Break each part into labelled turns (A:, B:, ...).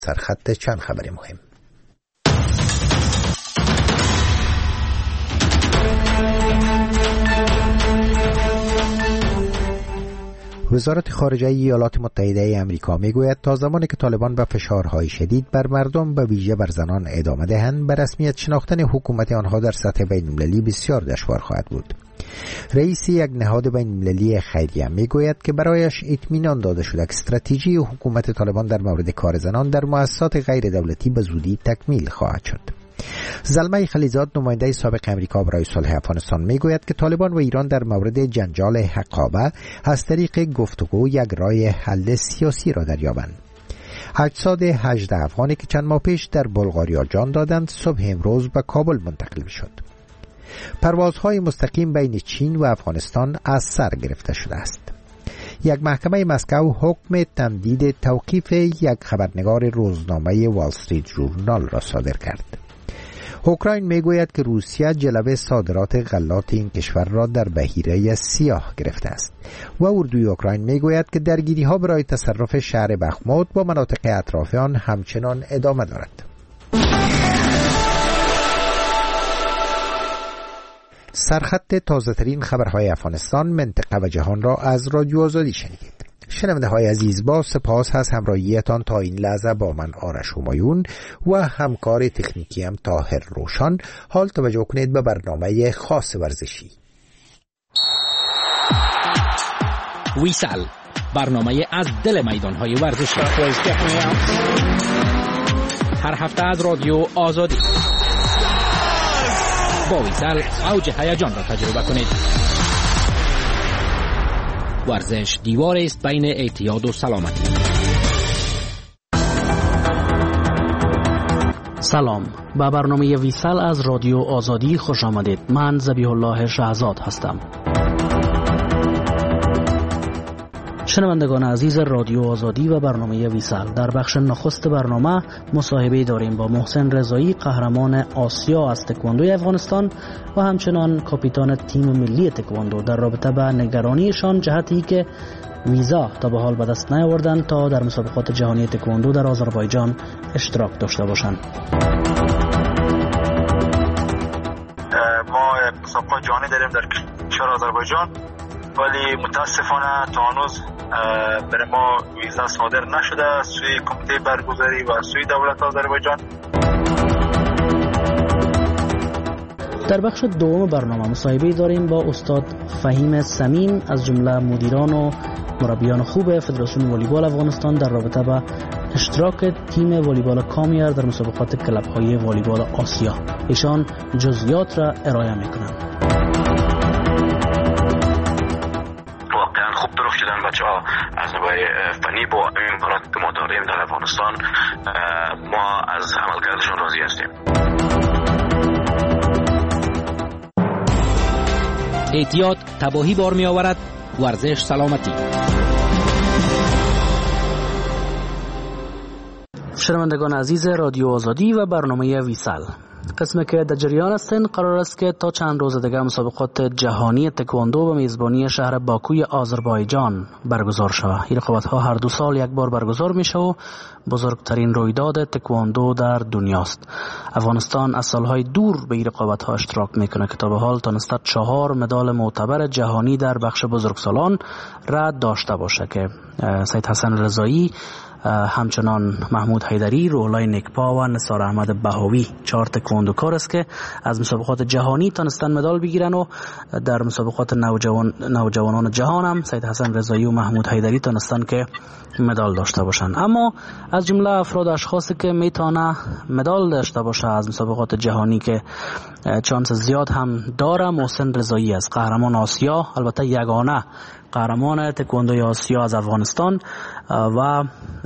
A: سرخط چند خبر مهم. وزارت خارجه ایالات متحده آمریکا میگوید تا زمانی که طالبان به فشارهای شدید بر مردم به ویژه بر زنان ادامه دهند، به رسمیت شناختن حکومت آنها در سطح بین‌المللی بسیار دشوار خواهد بود. رئیس یک نهاد بین‌المللی خیریه میگوید که برایش اطمینان داده شده که استراتژی حکومت طالبان در مورد کار زنان در مؤسسات غیر دولتی به زودی تکمیل خواهد شد. زلمه خلیزاد، نماینده سابق امریکا برای صلح افغانستان، میگوید که طالبان و ایران در مورد جنجال حقابه از طریق گفتگو یک راه حل سیاسی را دریابند. اجساد 18 افغانی که چند ماه پیش در بلغاریا جان دادند صبح امروز به کابل منتقل شد. پروازهای مستقیم بین چین و افغانستان از سر گرفته شده است. یک محکمه مسکو حکم تمدید توقیف یک خبرنگار روزنامه وال استریت ژورنال را صادر کرد. اوکراین میگوید که روسیه جلوه صادرات غلات این کشور را در بحیره سیاه گرفته است و اردوی اوکراین میگوید که درگیری ها برای تصرف شهر بخموت با مناطق اطراف آن همچنان ادامه دارد. سرخط تازه ترین خبرهای افغانستان، منطقه و جهان را از رادیو آزادی شنیدید. شنونده های عزیز، با سپاس از همراهیتان تا این لحظه با من آرش همایون و همکار تکنیکی هم طاهر روشان. حال توجه کنید به برنامه خاص ورزشی.
B: ویسال، برنامه از دل میدانهای ورزشی، هر هفته از رادیو آزادی. با ویسال اوج هیجان را تجربه کنید. ورزش دیوار است بین اعتیاد و سلامتی.
C: سلام، به برنامه ویسال از رادیو آزادی خوش آمدید. من ذبیح الله شهزاد هستم. شنوندگان عزیز رادیو آزادی و برنامه ویسال، در بخش نخست برنامه مصاحبه داریم با محسن رضایی، قهرمان آسیا از تکواندوی افغانستان و همچنان کاپیتان تیم ملی تکواندو، در رابطه با نگرانیشان جهتی که ویزا تا به حال به دست نیاوردند تا در مسابقات جهانی تکواندو در آذربایجان اشتراک داشته باشند.
D: ما مسابقات جهانی داریم در کشور آذربایجان، ولی متاسفانه تا هنوز برای ما ویزا صادر نشده سوی کمیته برگزاری و سوی دولت آذربایجان.
C: در بخش دوم برنامه مصاحبه داریم با استاد فهیم سمین از جمله مدیران و مربیان خوب فدراسیون والیبال افغانستان در رابطه با اشتراک تیم والیبال کامیر در مسابقات کلب‌های والیبال آسیا. ایشان جزئیات را ارائه می‌کنند.
E: بچه‌ها از نظر فنی با امکانات که ما داریم در افغانستان ما از عملکردشون راضی هستیم.
B: اعتیاد تباهی بار می آورد، ورزش سلامتی.
C: شنوندگان عزیز رادیو آزادی و برنامه ویسال، قسمی که در جریان هستند قرار است که تا چند روز دیگر مسابقات جهانی تکواندو به میزبانی شهر باکوی آذربایجان برگزار شود. این رقابت‌ها هر 2 سال یک بار برگزار میشه و بزرگترین رویداد تکواندو در دنیاست. افغانستان از سالهای دور به این رقابت‌ها اشتراک میکنه که تا به حال تونسته 4 مدال معتبر جهانی در بخش بزرگسالان را داشته باشه که سید حسن رضایی، همچنان محمود حیدری، روح‌الله نکپا و نثار احمد بهاوی 4 تکواندوکار است که از مسابقات جهانی تونستن مدال بگیرن و در مسابقات نوجوانان جهان هم سید حسن رضایی و محمود حیدری تونستن که مدال داشته باشن. اما از جمله افراد اشخاصی که میتونه مدال داشته باشه از مسابقات جهانی که چانس زیاد هم داره، محسن رضایی است، قهرمان آسیا، البته یگانه قهرمان تکواندوی آسیا از افغانستان و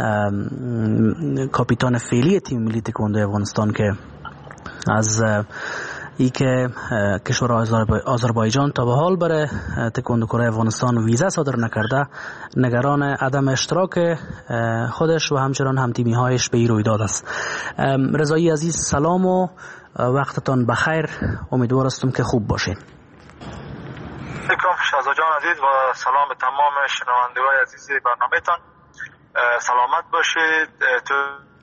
C: کاپیتان فعلی تیم ملی تکواندوی افغانستان که از ای که کشور آذربایجان تا به حال برای تکواندوکارای افغانستان ویزا صادر نکرده، نگران عدم اشتراک خودش و همچنان هم تیمی هایش به این رویداد است. رضایی عزیز، سلام و وقتتان بخیر، امیدوار هستم که خوب باشین.
D: سلام شهزاد جان عزیز و سلام به تمام شنوندگان عزیز برنامه‌تان. سلامت باشید. تو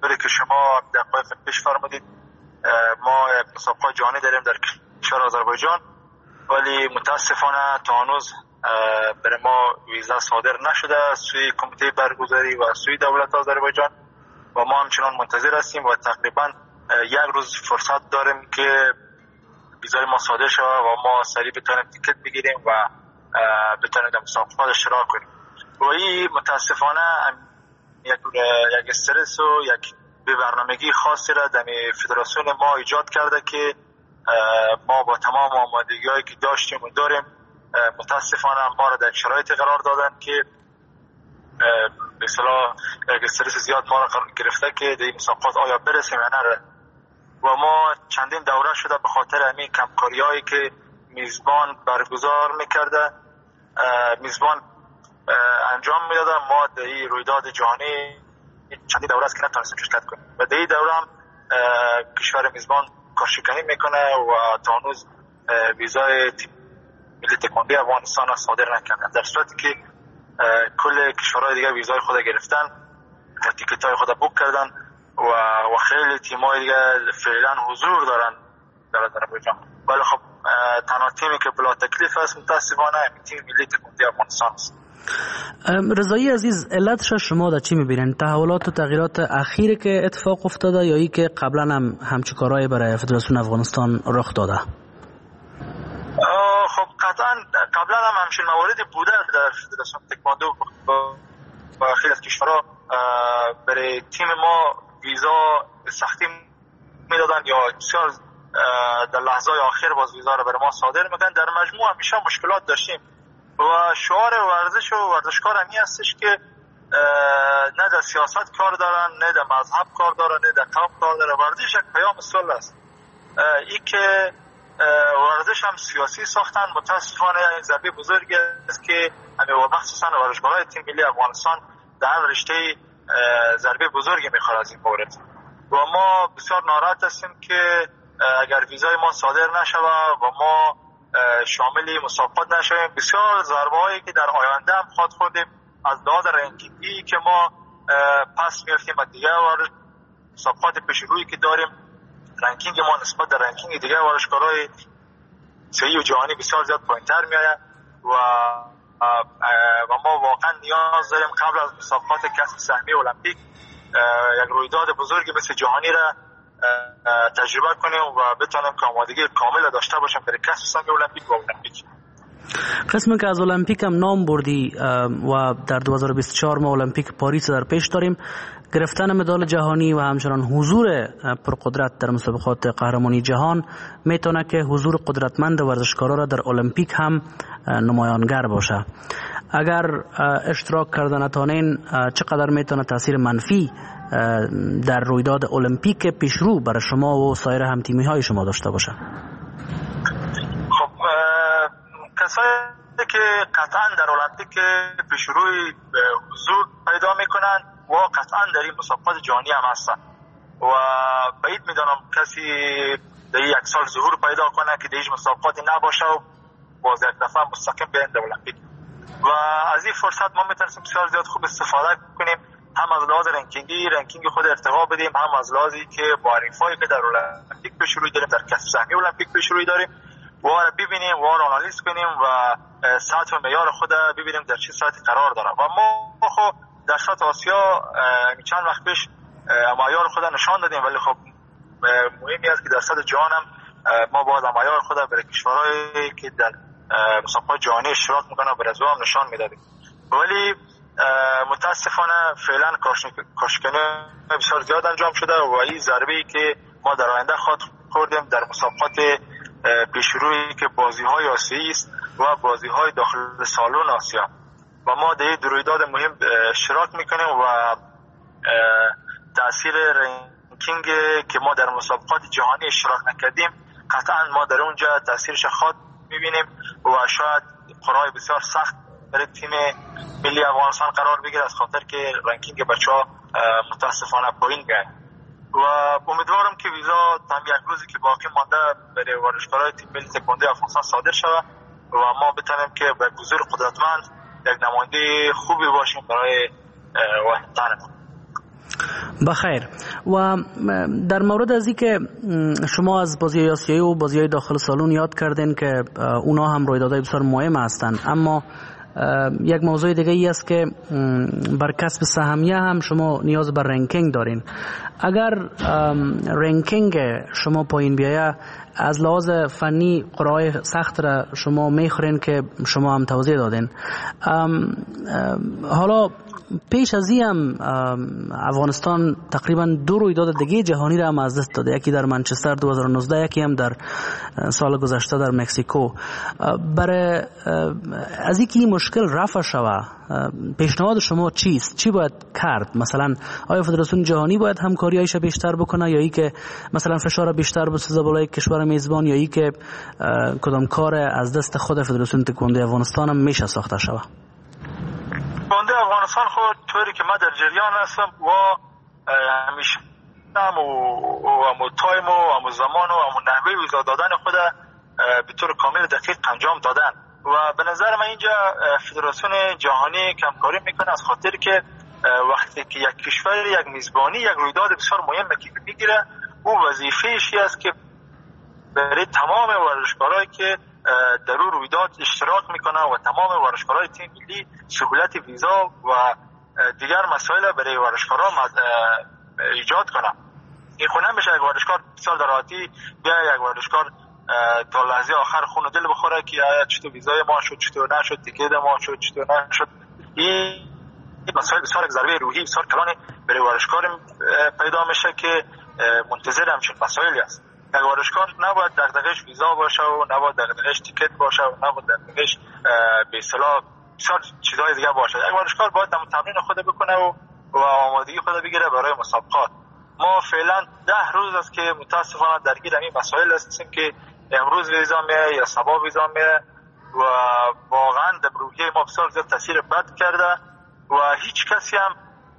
D: طوری که شما دقایق پیش فرمودید ما مسابقات جهانی داریم در کشور آذربایجان، ولی متاسفانه تا هنوز برای ما ویزا صادر نشده سوی کمیته برگزاری و سوی دولت آذربایجان و ما همچنان منتظر هستیم و تقریبا یک روز فرصت داریم که ویزای ما صادر شود و ما سریع بتونیم تیکت بگیریم و بتونیم در مسابقات اشتراک کنیم. و این متاسفانه یک استرس و یک به برنامگی خاصی را در فدراسیون ما ایجاد کرده که ما با تمام آمادگی‌هایی که داشتیم و داریم متاسفانه ما را در شرایط قرار دادن که به اصطلاح یک استرس زیاد ما را گرفته که در این مسابقات آیا برسیم یا نه. و ما چندین دوره شده به خاطر همین کمکاری‌هایی که میزبان برگزار میکرده، میزبان انجام میداده، ما در این رویداد جهانی چندین دوره است که نتونستیم شرکت کنیم و در این دوره هم کشور میزبان کارشکنی میکنه و تا هنوز ویزای ملی تکواندو افغانستان را صادر نکردن، در صورتی که کل کشورهای دیگه ویزای خود گرفتن و تیکت‌های خود بوک کردن و خیلی تیم‌های دیگه فعلا حضور دارن در آذربایجان. ولی خب تنها تیمی که بلا تکلیف است متاسفانه تیم ملی تکواندو افغانستان است.
C: رضایی عزیز، علتش شما در چی میبینین؟ تحولات و تغییرات اخیری که اتفاق افتاده یا ای که قبلا هم همچین کارهای برای فدراسیون افغانستان رخ داده؟
D: خب قطعا قبلا هم همچین مواردی بوده در فدراسیون تکواندو و خیلی از کشورها برای تیم ما ویزا به سختی میدادن یا بسیار در لحظه آخر باز ویزا رو برای ما صادر میکنن. در مجموع همیشه مشکلات داشتیم و شعار ورزش و ورزشکار همی هستش که نه در سیاست کار دارن، نه در مذهب کار دارن، نه در قوم کار دارن. ورزش یک پیام صلح است. این که ورزش هم سیاسی ساختن متاسفانه ضربه بزرگی است که همه و مخصوصا ورزشکارای تیم ملی افغانستان در رشته ضربه بزرگی میخوره از این مورد و ما بسیار ناراحت هستیم که اگر ویزای ما صادر نشود و ما شامل مسابقات نشویم، بسیار ضربه هایی که در آینده هم خواهد خوردیم از لحاظ رنکینگی که ما پس میافتیم و دیگه مسابقات پیشرویی که داریم رنکینگ ما نسبت در رنکینگ دیگه ورزشکارای صحیح و جهانی بسیار زیاد پایین‌تر میاد و ما واقعا نیاز داریم قبل از مسابقات کسب سهمیه المپیک یک رویداد بزرگی مثل جهانی را تجربه کنیم و بتونیم که آمادگی کامل داشته باشیم برای کسب سهمیه المپیک و المپیک.
C: قسمی که از المپیک هم نام بردی و در 2024 ما المپیک پاریس در پیش داریم، گرفتن مدال جهانی و همچنان حضور پرقدرت در مسابقات قهرمانی جهان میتونه که حضور قدرتمند ورزشکارا را در المپیک هم نمایانگر باشه. اگر اشتراک کردن نتونین چقدر میتونه تاثیر منفی در رویداد المپیک پیشرو برای شما و سایر همتیمی های شما داشته باشه؟
D: خب کسایی که قطعا در المپیک پیشروی حضور پیدا میکنن و قطعا در این مسابقات جهانی هم هستن و بعید میدانم کسی در یک سال ظهور پیدا کنه که در هیچ مسابقاتی نباشه و باز یک دفعه مستقیم بیاین در المپیک و از این فرصت ما میتونیم بسیار زیاد خوب استفاده کنیم، هم از لحاظ رنکینگ خود ارتقا بدیم، هم از لحاظی که با حریفایی که در المپیک پیشروی داریم در کسب سهمیه المپیک پیشروی داریم و ببینیم و آنالیز کنیم و سطح و معیار خود ببینیم در چه سطحی قرار داره و ما خب در سطح آسیا چند وقت پیش معیار خود نشان دادیم، ولی خب مهمی است که در سطح جهان هم ما باید معیار خود برای کشورهایی که در مسابقات جهانی اشتراک میکنن برای هم نشان میدادیم. ولی متاسفانه فعلا کارشکنی بسیار زیاد انجام شده و این ضربه‌ای که ما در آینده خوردیم در مسابقات پیشرویی که بازی‌های آسیایی است و بازی‌های داخل سالن آسیا و ما در این رویداد مهم اشتراک میکنیم و تاثیر رنکینگ که ما در مسابقات جهانی اشتراک نکردیم قطعا ما در اونجا تاثیرش خود میبینیم و شاید قرعه بسیار سخت برای تیم ملی افغانستان قرار بگیره از خاطر که رنکینگ بچه‌ها متاسفانه پایین گرفت و امیدوارم که ویزا تا یک روزی که باقی مانده برای ورزشکارای تیم ملی تکواندو افغانستان صادر شود و ما بتونیم که به حضور قدرتمند یک نماینده خوبی باشیم برای وطنمون.
C: بخیر. و در مورد از این که شما از بازی آسیایی و بازی داخل سالن یاد کردین که اونا هم رویدادهای بسیار مهم هستند، اما یک موضوع دیگه ای است که بر کسب سهمیه هم شما نیاز بر رنکینگ دارین. اگر رنکینگ شما پایین بیایه، از لحاظ فنی قرعه سخت را شما میخورین که شما هم توضیح دادین. حالا پیش از این هم افغانستان تقریبا 2 رویداد دیگه جهانی را هم از دست داده، یکی در منچستر 2019، یکی هم در سال گذشته در مکزیکو. برای از اینکه این مشکل رفع شوه، پیشنهاد شما چیست؟ چی باید کرد؟ مثلا آیا فدراسیون جهانی باید همکاریایش بیشتر بکنه، یا ای که مثلا فشار بیشتر بسازه بالای کشور میزبان، یا ای که کدام کار از دست خود فدراسیون تکواندو افغانستان هم میشه ساخته شوه؟
D: تکواندو افغانستان خود طوری که من در جریان هستم و همیشه همو تایم و همو زمان و همو نحوه ویزا دادن خود به طور کامل دقیق انجام دادن و به نظر من اینجا فدراسیون جهانی کمکاری میکنه، از خاطر که وقتی که یک کشور یک میزبانی یک رویداد بسیار مهمه که میگیره، او وظیفه‌اش است که برای تمام ورزشکارایی که در اون رویداد اشتراک میکنه و تمام ورزشکارای تیم ملی سهولت ویزا و دیگر مسائل برای ورزشکارا ایجاد کنه. این خود نمیشه یک ورزشکار بسیار در راحتی بیا یک ورزشکار تا لحظه آخر خون و دل بخوره که چطور ویزای ما شد، چطور نشد، تیکت ما شد، چطور نشد. این مسائل بسیار ضربه روحی بسیار کلانی برای ورزشکار پیدا میشه که منتظر همچین مسائلی است. یک ورزشکار نباید دغدغه‌اش ویزا باشه و نباید دغدغه‌اش تیکت باشه و نباید دغدغه‌اش به اصطلاح بسیار چیزهای دیگه باشه. یک ورزشکار باید تمرین خود بکنه و آمادگی خود بگیره برای مسابقات. ما فعلا 10 روز است که متاسفانه درگیر این مسائل هستیم که امروز ویزا میه یا صبح ویزا میه و واقعا در روحیه ما بسیار زیاد تاثیر بد کرده و هیچ کسی هم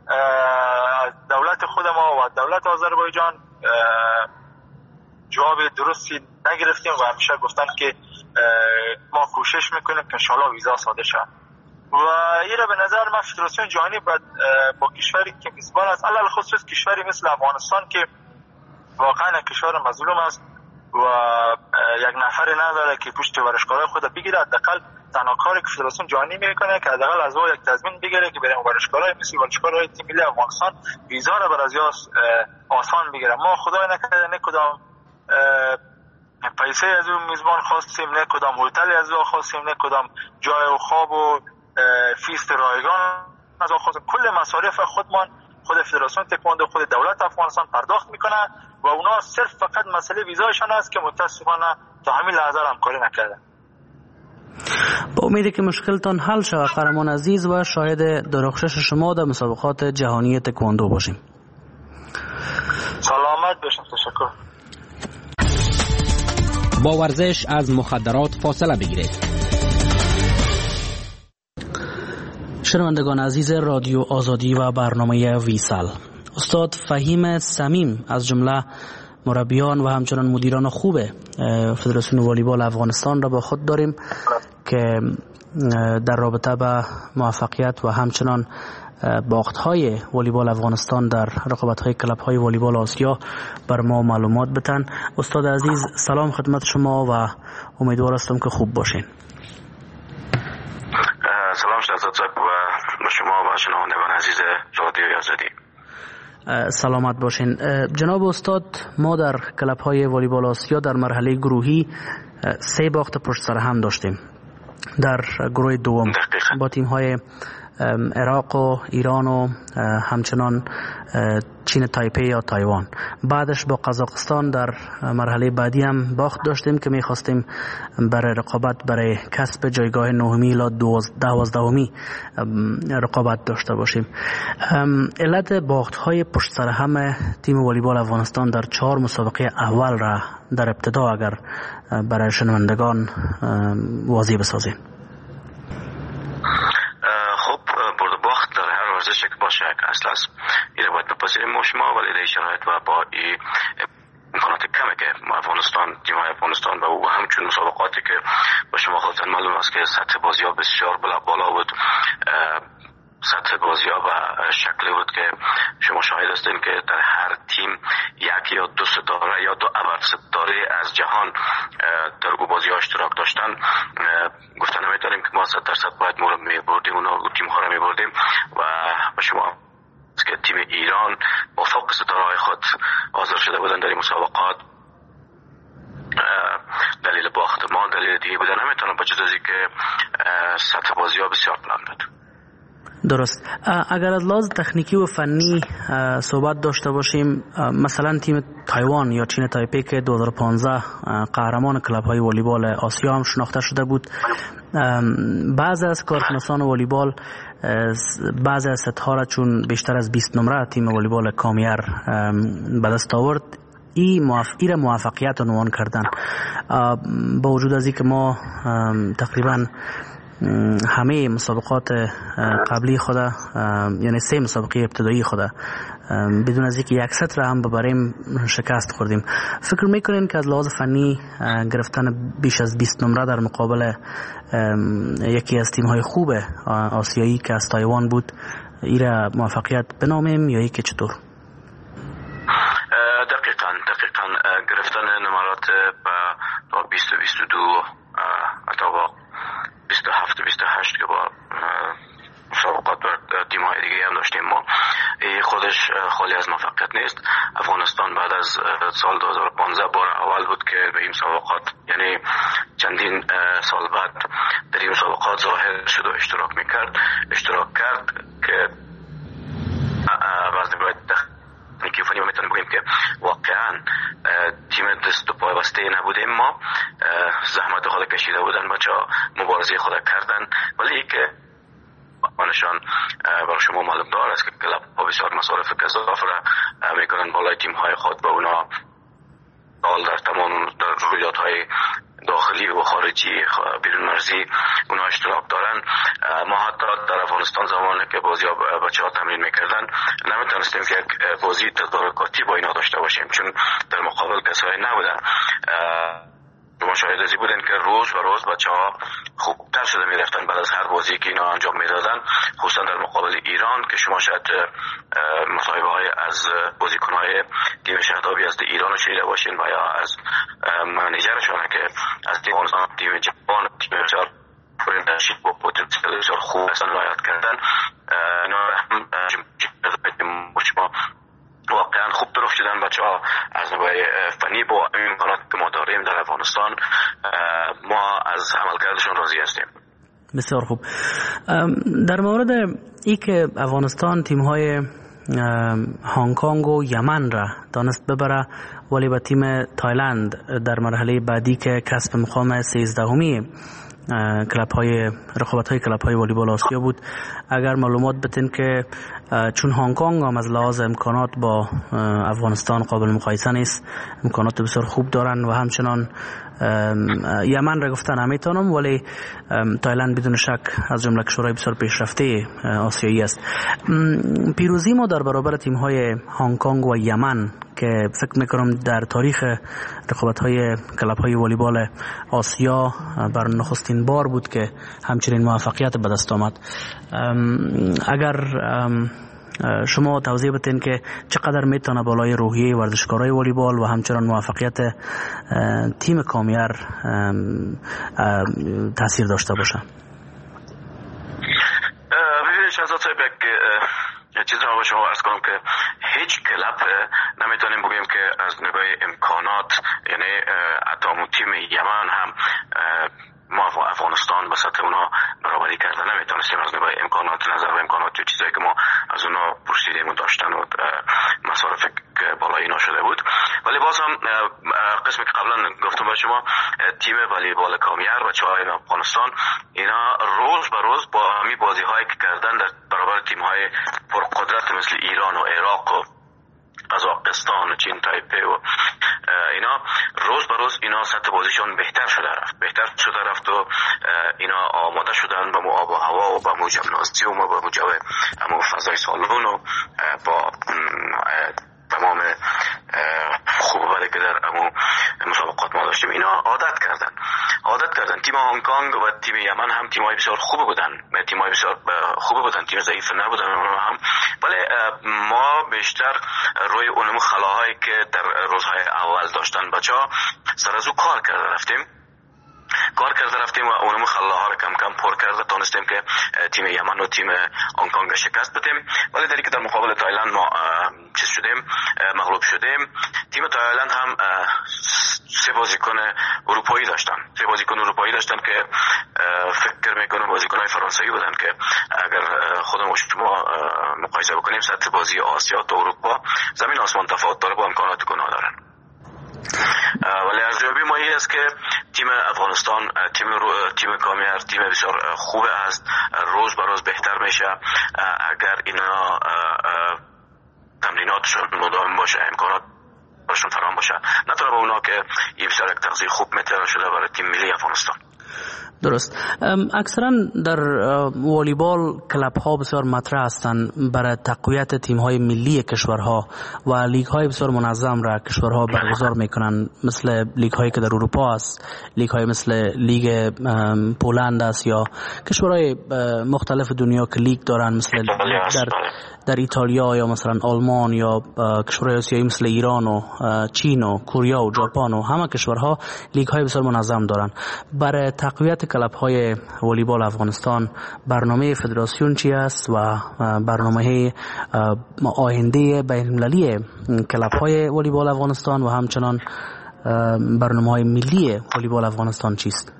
D: دولت خود ما و دولت آذربایجان جواب درستی نگرفتیم و همیشه گفتن که ما کوشش میکنیم که انشاءالله ویزا صادر شود و این را به نظر من فدراسیون جهانی با کشوری که میزبان است، علل خصوص کشوری مثل افغانستان که واقعا کشور مظلوم است و یک نفر نداره که پشت ورزشکارای خود بگیره، حداقل تنها کاری که فدراسیون جهانی میکنه که حداقل از او یک تضمین بگیره که برای ورزشکارای مثل ورزشکارای تیم ملی افغانستان ویزا را بر از آسان بگیره. ما خدای نکرده نه کدام پیسه از اون میزبان خواستیم، نه کدام هتل از او خواستیم، نه کدام جای و خواب و فیست رایگان از او خواستیم. کل مصارف خودمان خود فدراسیون تکواندو خود دولت افغانستان پرداخت میکنه و اونا صرف فقط مسئله ویزایشان است که متاسفانه تا همین لحظه همکاری نکرده.
C: با امیدی که مشکلتان حل شود قهرمان عزیز و شاهد درخشش شما در مسابقات جهانی تکواندو باشیم.
D: سلامت باشیم. تشکر.
B: با ورزش از مخدرات فاصله بگیرید.
C: شنوندگان عزیز رادیو آزادی و برنامه ویسال، استاد فهیم صمیم از جمله مربیان و همچنان مدیران خوب فدراسیون والیبال افغانستان را با خود داریم که در رابطه با موفقیت و همچنان باخت‌های والیبال افغانستان در رقابت‌های کلب‌های والیبال آسیا بر ما معلومات بدن. استاد عزیز سلام خدمت شما و امیدوار هستم که خوب باشین.
E: سلام شهزاد صاحب و شما و شنوندگان عزیز رادیو آزادی.
C: سلامت باشین. جناب استاد، ما در کلب‌های والیبال آسیا در مرحله گروهی 3 باخت پشت سر هم داشتیم. در گروه دوم با تیم‌های عراق و ایران و همچنان چین تایپی یا تایوان. بعدش با قزاقستان در مرحله بعدی هم باخت داشتیم که می‌خواستیم برای رقابت برای کسب جایگاه 9 الی 12 رقابت داشته باشیم. علت باخت‌های پشت سر هم تیم والیبال افغانستان در 4 مسابقه اول را در ابتدا اگر برای شنوندگان واضح بسازین.
E: ورزش که باشه که اصل است این باید بپذیریم ما شما، ولی در شرایط و با این امکانات کمه که ما افغانستان تیم‌های افغانستان و همچون مسابقاتی که با شما خودتان معلوم است که سطح بازی‌ها بسیار بالا بود سطح بازی‌ها و شکلی بود که شما شاهد هستین که در هر تیم یک یا دو ستاره یا دو ابر ستاره از جهان در او بازی‌ها اشتراک داشتن. گفتن نمی‌داریم که ما 100% باید ما رو می‌بردیم، اونا تیم‌ها رو می‌بردیم و شما که تیم ایران با فوق ستاره‌های خود حاضر شده بودن در این مسابقات. دلیل باخت ما دلیل دیگه بودن نمیتونم با جز که سطح بازی‌ها بسیار بلند بود.
C: درست. اگر از لحاظ تکنیکی و فنی صحبت داشته باشیم، مثلا تیم تایوان یا چین تایپی که 2015 قهرمان کلاب‌های والیبال آسیا هم شناخته شده بود، بعضی از کارشناسان والیبال بعضی از ست‌ها را چون بیشتر از 20 نمره تیم والیبال کامیار به دست آورد ای را موفقیت عنوان کردن. با وجود از اینکه ما تقریبا همه مسابقات قبلی خود، یعنی 3 مسابقه ابتدایی خود بدون از اینکه یک ست را هم ببریم شکست خوردیم. فکر میکنین که از لحاظ فنی گرفتن بیش از 20 نمره در مقابل یکی از تیم های خوب آسیایی که از تایوان بود ای را موفقیت بنامیم یا ای که چطور؟
E: دقیقاً گرفتن نمرات با 20 22 حتی با 27 28 که با مسابقات بر تیم‌های دیگه هم داشتیم ما، خودش خالی از موفقیت نیست. افغانستان بعد از سال 2015 بار اول بود که به این مسابقات، یعنی چندین سال بعد در این مسابقات ظاهر شد و اشتراک کرد که بعضی باید تکنیکی فنی میتونیم بگیم که واقعا تیم دست و پای بسته نبودیم. ما زحمت خود کشیده بودن، بچه‌ها مبارزه خود کردن، ولی که آنشان برای شما معلوم دار است که کلاب ها بسیار مصارف گزاف را میکنن بالای تیم های خود با اونا در تمام در رویداد های داخلی و خارجی بیرون مرزی اونا اشتراک دارن. ما حتی در افغانستان زمانی که بازی بچه ها تمرین میکردن نمیتونستیم که یک بازی تدارکاتی با اینا داشته باشیم، چون در مقابل کسایی نبودن. شما شاهد ازی بودن که روز و روز بچه ها خوبتر شده میرفتن بعد از هر بازی که اینا انجام میدادن، خصوصا در مقابل ایران که شما شاید مصاحبه های از بازیکن های تیم شهدابی از ایران رو شنیده باشین و یا از منیجرشان که از تیم جوان تیم بسیار پرنشید و پتانسیل بسیار خوب هستن رعایت کردن. اینا هم شما واقعا خوب درست شدن بچه‌ها از نوع فنی با امکانات که ما داریم در افغانستان. ما از عملکردشون راضی هستیم.
C: بسیار خوب. در مورد ای که افغانستان تیم‌های هنگ کنگ و یمن را دانست ببره، ولی با تیم تایلند در مرحله بعدی که کسب مقام 13می رقابت‌های کلاب‌های والیبال آسیا بود، اگر معلومات بدین که چون هنگ کنگ هم از لحاظ امکانات با افغانستان قابل مقایسه نیست، امکانات بسیار خوب دارن و همچنان یمن را گفتن نمیتونم، ولی تایلند بدون شک از جمله کشورهای بسیار پیشرفته آسیایی است. پیروزی ما در برابر تیم‌های هنگ کنگ و یمن که فکر میکنم در تاریخ رقابت‌های کلاب‌های والیبال آسیا بر نخستین بار بود که همچنین موفقیت به دست آمد. اگر شما توضیح بدین که چقدر میتونه بالای روحیه ورزشکارای والیبال و همچنان موفقیت تیم کامیار تاثیر داشته باشه؟
E: ببینید شهزاد صاحب، یک چیز رو به شما عرض کنم که هیچ کلاب نمیتونیم بگیم که از نگاه امکانات، یعنی حتی تیم یمن هم ما افغانستان به سطح اونا برابری کردن نمیتونستیم از نگاه امکانات، نظر به امکانات و چیزایی که ما از اونا پرسیدیم و داشتن و مصارف بالایی نشده بود. ولی باز هم قسمی که قبلا گفتم به شما، تیم والیبال کامیار و بچه‌های افغانستان اینا روز به روز با همین بازی‌هایی که کردن در برابر تیم‌های پرقدرت مثل ایران و عراق و قزاقستان و چین تایپی و اینا، روز به روز اینا سطح بازیشون بهتر شده رفت و اینا آماده شدن با آب و هوا و با جمناستیوم و با فضای سالون و با تمام خوب بله که در مسابقات ما داشتیم اینا عادت کردن. تیم هنگ کنگ و تیم یمن هم تیم‌های بسیار خوب بودن، تیم ضعیف نبودن هم، ولی ما بیشتر روی اونم خلاهایی که در روزهای اول داشتن بچه‌ها سر از او کار کرده رفتیم و اونم خلاها رو کم کم پر کرده تونستیم که تیم یمن و تیم هنگ کنگ شکست بدیم. ولی در که در مقابل تایلند ما مغلوب شدیم. تیم تایلند هم سه بازیکن اروپایی داشتن که فکر میکنم بازیکن‌های فرانسوی بودن که اگر خودمون شما مقایسه بکنیم سطح بازی آسیا تا اروپا زمین آسمان تفاوت داره با امکانات گناه دارن. ولی ارزیابی ما این است که تیم افغانستان تیم کامیار تیم بسیار خوب است، روز به روز بهتر میشه. اگر اینا تمریناتشون مداوم باشه، امکانات براشون فراهم باشه، نتونه به اونا که این بسیار یک تغذیه خوب میتونه شده برای تیم ملی افغانستان.
C: درست. اکثرا در والیبال کلب ها بسیار مطرح هستند برای تقویت تیم های ملی کشورها و لیگ های بسیار منظم را کشورها برگزار میکنند، مثل لیگ هایی که در اروپا است، لیگ های مثل لیگ پولند است یا کشورهای مختلف دنیا که لیگ دارن، مثل در ایتالیا یا مثلا آلمان یا کشورهای آسیایی مثل ایران و چین و کره و ژاپن و همه کشورها لیگ های بسیار منظم دارن. برای تقویت کلب های والیبال افغانستان برنامه فدراسیون چی است و برنامه آینده بین المللی کلب های والیبال افغانستان و همچنان برنامه های ملی والیبال افغانستان چیست؟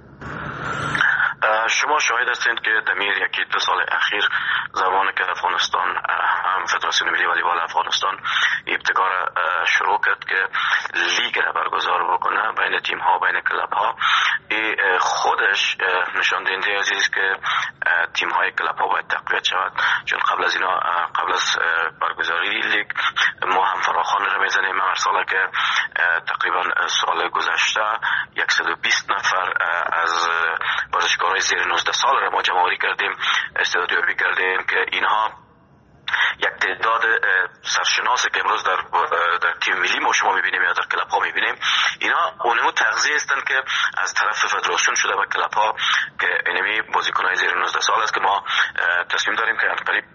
E: شما شاهد هستید که دمیر یکی دو سال اخیر زمانی که افغانستان هم فدراسیون ملی والیبال افغانستان ابتکار شروع کرد که لیگ را برگزار بکنه بین تیم ها بین کلب ها، خودش نشان دهنده است که تیم های کلب ها باید تقویت شود. چون قبل از برگزاری لیگ ما هم فراخوان را میزنیم. هر سال که تقریبا سال گذشته 120 نفر از ورزشکارای زیر 19 سال را ما جمع‌آوری کردیم، استعدادیابی کردیم که اینها یک تعداد سرشناسی که امروز در تیم ملی ما شما میبینیم یا در کلب ها میبینیم، اینا اونمو تغذیه هستند که از طرف فدراسیون شده و کلب ها که اینمی بازیکن‌های زیر 19 سال است که ما تصمیم داریم که قریب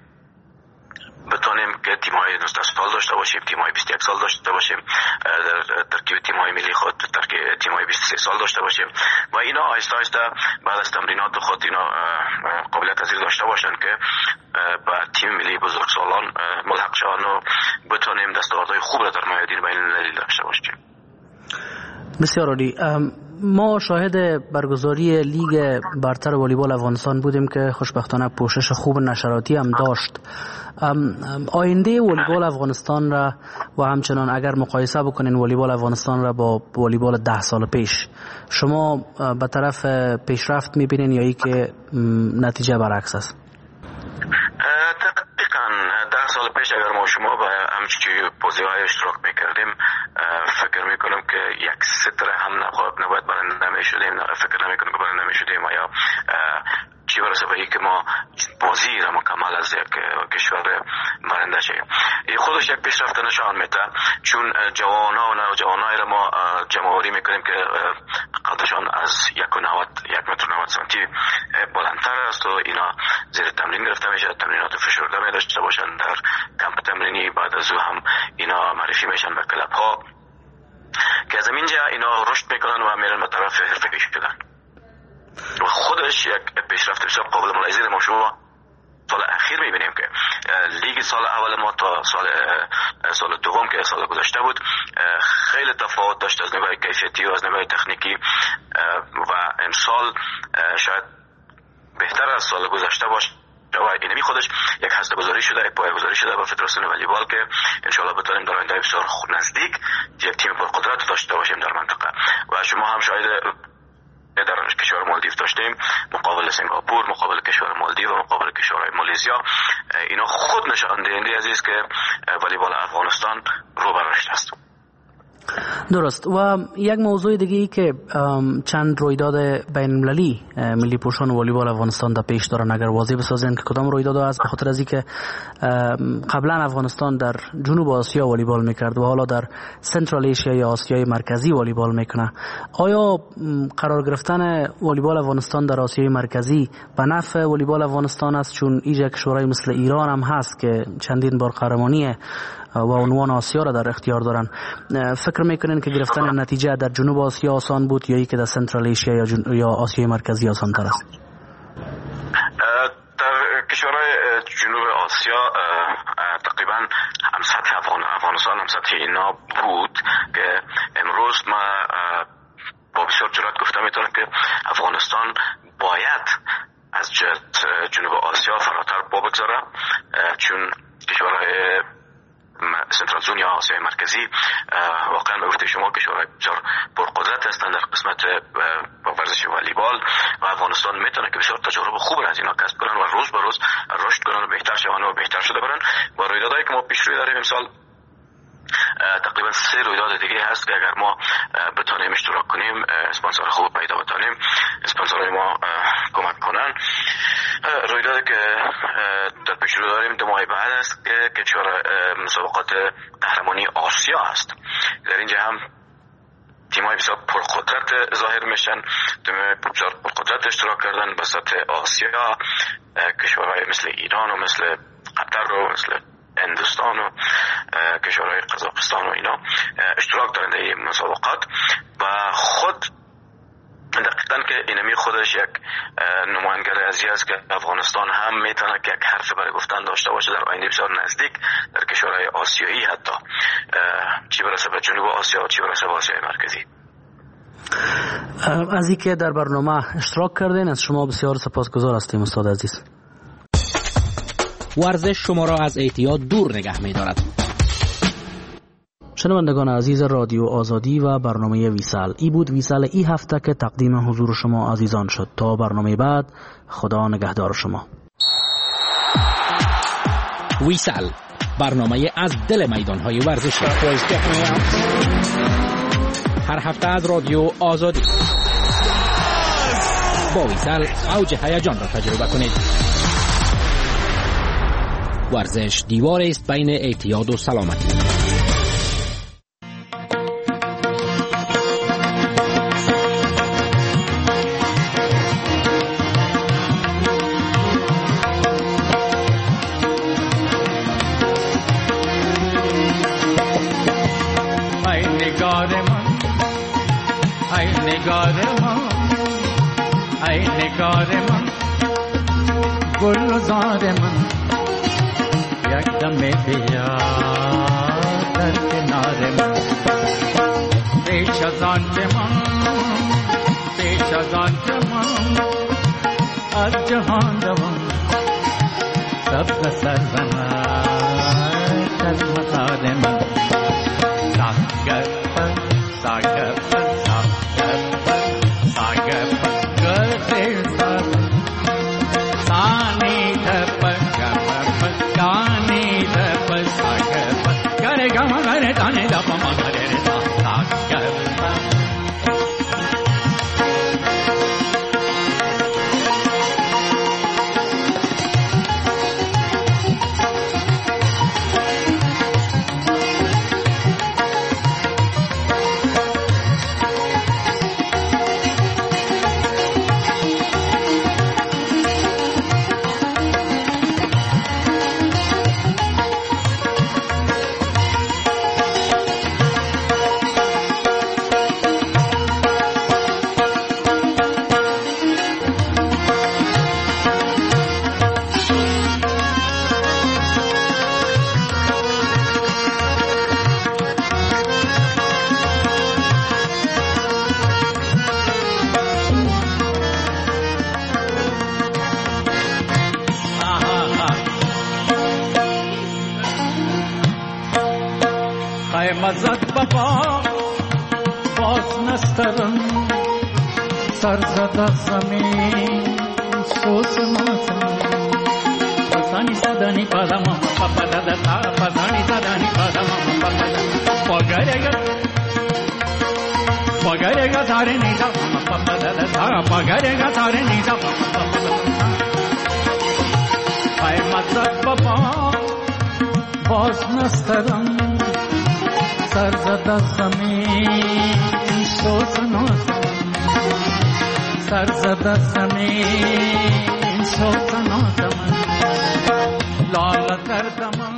E: بتونیم که تیم‌های 19 سال داشته باشیم، تیم‌های 21 سال داشته باشیم، در ترکیب تیم‌های ملی خود تیم‌های 23 سال داشته باشیم و اینا آهسته آهسته بعد از تمرینات خود اینا قابلیت پذیر داشته باشن که با تیم ملی بزرگسالان ملحق شوند و بتونیم دستاوردهای خوب را در میادین بین المللی داشته باشیم.
C: بسیار عالی. ما شاهد برگزاری لیگ برتر والیبال افغانستان بودیم که خوشبختانه پوشش خوب نشراتی هم داشت. آینده والیبال افغانستان را و همچنان اگر مقایسه بکنین والیبال افغانستان را با والیبال 10 سال پیش، شما به طرف پیشرفت میبینین یا ای که نتیجه برعکس است؟
E: دقیقاً 10 سال پیش اگر ما شما با همچی بازی‌های اشتراک میکردیم فکر میکنم که یک ستر هم نباید برنده میشدیم، فکر نمیکنم که برنده میشدیم یا چی برسه به که ما بازی را مکمل از یک کشور برنده شیم. این خودش یک پیشرفت نشان میده، چون جوانا و نوجوانای را ما جمع‌آوری میکنیم که قدشان از 1 متر 90 سانتی بلندتر است و اینا زیر تمرین گرفته میشه، تمرینات فشرده می داشته باشن، در کمپ تمرینی بعد از او هم اینا معرفی میشن به کلب ها که از اینجا اینا رشد میکنن و میرن به طرف حرفه‌ای شدن. و خودش یک پیشرفت بسیار قابل ملاحظه ما شما سال اخیر میبینیم که لیگ سال اول ما تا سال دوم که سال گذشته بود خیلی تفاوت داشت از نگاه کیفیتی و از نگاه تکنیکی و امسال شاید بهتر از سال گذشته باشه و اینمی خودش یک هسته‌گذاری شده، یک پایه‌گذاری شده با فدراسیون والیبال که انشالله بتونیم در آینده بسیار نزدیک یک تیم پرقدرت داشته باشیم در منطقه. و شما هم شاهد در کشور مالدیو داشتیم، مقابل سنگاپور، مقابل کشور مالدیو و مقابل کشور مالزیا. اینا خود نشان دهنده است که والیبال افغانستان رو به رشد است.
C: درست. و یک موضوع دیگه ای که چند رویداد بین المللی ملی پوشان والیبال افغانستان در پیش دارن، اگر واضح بسازین که کدام رویداد است، به خاطر از اینکه قبلا افغانستان در جنوب آسیا والیبال میکرد و حالا در سنترال ایشیا یا آسیای مرکزی والیبال میکنه. آیا قرار گرفتن والیبال افغانستان در آسیای مرکزی به نفع والیبال افغانستان است؟ چون اینجا کشورهای مثل ایران هم هست که چندین بار قهرمانی و عنوان آسیا را در اختیار دارن. فکر میکنین که گرفتن نتیجه در جنوب آسیا آسان بود یا ای که در سنترال ایشیا یا آسیای مرکزی آسان تر است؟
E: در کشورهای جنوب آسیا تقریبا هم سطح افغانستان هم سطح اینا بود که امروز ما با بسیار جرات گفته میتونم که افغانستان باید از جنوب آسیا فراتر بگذاره، چون کشورهای سنترال زون یا آسیای مرکزی واقعا به گفته شما کشورهای بسیار پرقدرت هستند در قسمت ورزش والیبال و افغانستان میتونه که بسیار تجربه خوب از اینا کسب کنن و روز به روز رشد کنن و بهتر شون و بهتر شده برن. با رویدادهایی که ما پیش روی داریم امسال تقریبا 3 رویداد دیگه هست که اگر ما بتونیم اشتراک کنیم، اسپانسر خوب پیدا بتونیم، اسپانسرهای ما کمک کنن. رویدادی که در پیش رو داریم 2 ماه بعد است که مسابقات قهرمانی آسیا است. در اینجا هم تیم‌های بسیار پرقدرت ظاهر میشن، تیم‌های بسیار پرقدرت اشتراک کردن به سطح آسیا. کشورهای مثل ایران و مثل قطر و مثل هندوستان و کشورهای قزاقستان و اینا اشتراک دارند در این مسابقات و خود دقیقاً که اینمی خودش یک نماینگر ازی است که افغانستان هم میتونه که یک حرف برای گفتن داشته باشه در آینده بسیار نزدیک در کشورهای آسیایی، حتی چی برسه به جنوب آسیا و چی برسه به آسیای مرکزی.
C: از اینکه در برنامه اشتراک کردین از شما بسیار سپاسگزار هستیم استاد عزیز.
B: ورزش شما را از اعتیاد دور نگه می‌دارد.
C: شنوندگان عزیز رادیو آزادی و برنامه ویسال، ای بود ویسال ای هفته که تقدیم حضور شما عزیزان شد. تا برنامه بعد، خدا نگهدار شما.
B: ویسال، برنامه از دل میدان‌های ورزشی، هر هفته از رادیو آزادی. با ویسال اوج هیجان را تجربه کنید. ورزش دیوار است بین اعتیاد و سلامتی.
F: گلزار من یک دم بیا در کنار من، پیش از آنچه من از جهان روم سب به سر زند در مزار من. مزد بابا باز نسترم سر زده زمین سوز ماتم پسانی زدنی پادم پاپا دادا پسانی زدنی پادم پاپا دادا پاگرگا Magare ga sare ni sa pa pa da da sa magare ga sare ni sa pa pa da da ay matzat baba boz nastaram sarzada zamin sozno sarzada zamin sozno zaman lala kardama